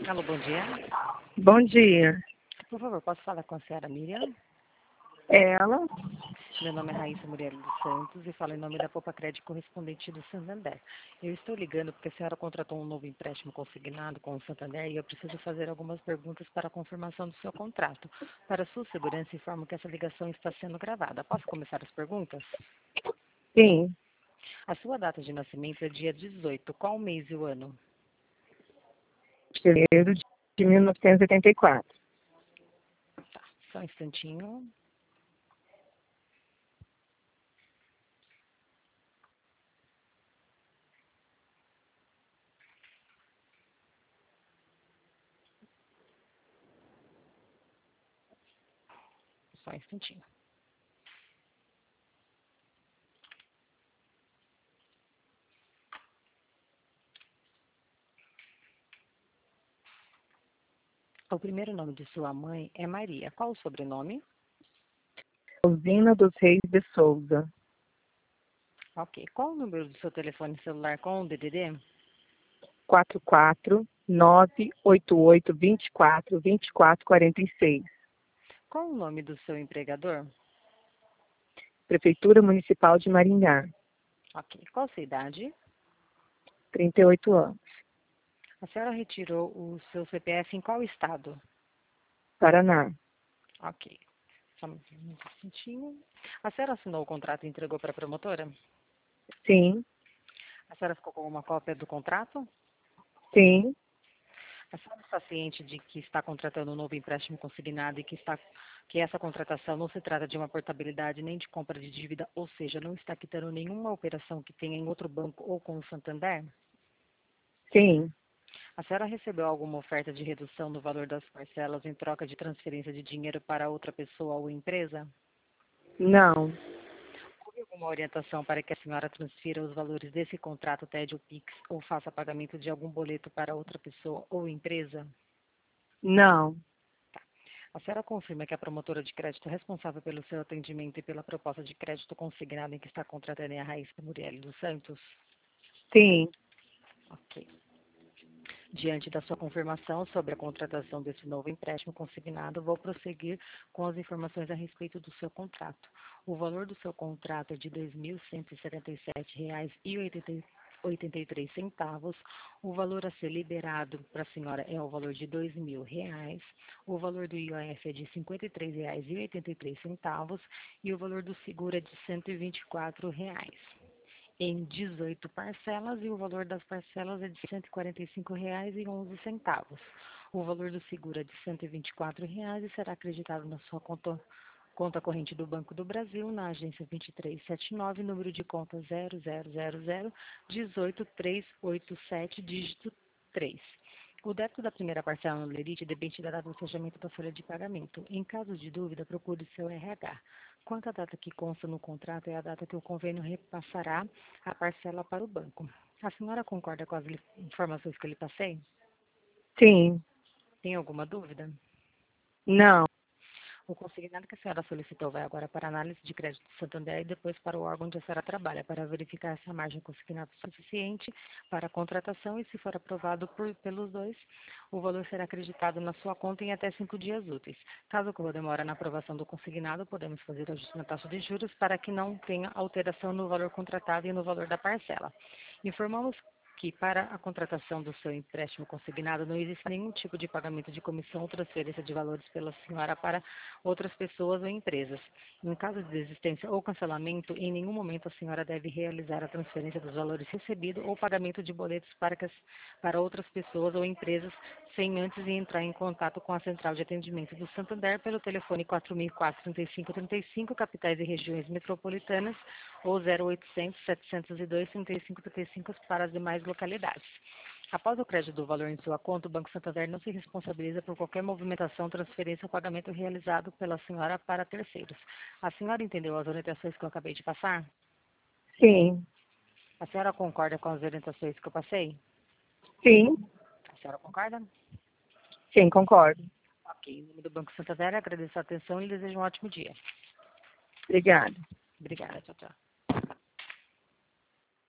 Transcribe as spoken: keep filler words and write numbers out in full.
Alô, bom dia. Bom dia. Por favor, posso falar com a senhora Miriam? Ela? Meu nome é Raíssa Muriel dos Santos e falo em nome da Poupa Crédito correspondente do Santander. Eu estou ligando porque a senhora contratou um novo empréstimo consignado com o Santander e eu preciso fazer algumas perguntas para a confirmação do seu contrato. Para sua segurança, informo que essa ligação está sendo gravada. Posso começar as perguntas? Sim. A sua data de nascimento é dia dezoito. Qual o mês e o ano? Fevereiro de mil novecentos e oitenta e quatro. Tá, só um instantinho. Só um instantinho. O primeiro nome de sua mãe é Maria. Qual o sobrenome? Usina dos Reis de Souza. Ok. Qual o número do seu telefone celular com o D D D? quatro quatro nove oito oito dois quatro dois quatro quatro seis. Qual o nome do seu empregador? Prefeitura Municipal de Maringá. Ok. Qual a sua idade? trinta e oito anos. A senhora retirou o seu C P F em qual estado? Paraná. Ok. Só um instantinho. A senhora assinou o contrato e entregou para a promotora? Sim. A senhora ficou com uma cópia do contrato? Sim. A senhora está ciente de que está contratando um novo empréstimo consignado e que, está, que essa contratação não se trata de uma portabilidade nem de compra de dívida, ou seja, não está quitando nenhuma operação que tenha em outro banco ou com o Santander? Sim. A senhora recebeu alguma oferta de redução no valor das parcelas em troca de transferência de dinheiro para outra pessoa ou empresa? Não. Houve alguma orientação para que a senhora transfira os valores desse contrato T E D ou Pix ou faça pagamento de algum boleto para outra pessoa ou empresa? Não. A senhora confirma que a promotora de crédito responsável pelo seu atendimento e pela proposta de crédito consignado em que está contratando é a Raíssa Muriel dos Santos? Sim. Ok. Diante da sua confirmação sobre a contratação desse novo empréstimo consignado, vou prosseguir com as informações a respeito do seu contrato. O valor do seu contrato é de dois mil cento e setenta e sete reais e oitenta e três centavos. O valor a ser liberado para a senhora é o valor de dois mil reais. O valor do I O F é de cinquenta e três reais e oitenta e três centavos e o valor do seguro é de cento e vinte e quatro reais. Em dezoito parcelas e o valor das parcelas é de cento e quarenta e cinco reais e onze centavos. O valor do seguro é de cento e vinte e quatro reais e será acreditado na sua conta, conta corrente do Banco do Brasil, na agência vinte e três setenta e nove, número de conta zero zero zero zero um oito três oito sete, dígito três. O débito da primeira parcela no lerite depende da data do fechamento da folha de pagamento. Em caso de dúvida, procure seu R H. Quanto à data que consta no contrato, é a data que o convênio repassará a parcela para o banco. A senhora concorda com as informações que eu lhe passei? Sim. Tem alguma dúvida? Não. O consignado que a senhora solicitou vai agora para a análise de crédito do Santander e depois para o órgão onde a senhora trabalha, para verificar se a margem consignada é suficiente para a contratação e, se for aprovado por, pelos dois, o valor será acreditado na sua conta em até cinco dias úteis. Caso ocorra demora na aprovação do consignado, podemos fazer ajuste na taxa de juros para que não tenha alteração no valor contratado e no valor da parcela. Informamos que para a contratação do seu empréstimo consignado não existe nenhum tipo de pagamento de comissão ou transferência de valores pela senhora para outras pessoas ou empresas. Em caso de desistência ou cancelamento, em nenhum momento a senhora deve realizar a transferência dos valores recebidos ou pagamento de boletos para, que, para outras pessoas ou empresas sem antes entrar em contato com a central de atendimento do Santander pelo telefone quatro mil e quatro, trinta e cinco trinta e cinco, capitais e regiões metropolitanas, ou zero oitocentos, setecentos e dois, trinta e cinco trinta e cinco para as demais localidades. Após o crédito do valor em sua conta, o Banco Santander não se responsabiliza por qualquer movimentação, transferência ou pagamento realizado pela senhora para terceiros. A senhora entendeu as orientações que eu acabei de passar? Sim. A senhora concorda com as orientações que eu passei? Sim. A senhora concorda? Sim, concordo. Ok. Em nome do Banco Santander, agradeço a atenção e desejo um ótimo dia. Obrigada. Obrigada. Tchau, tchau.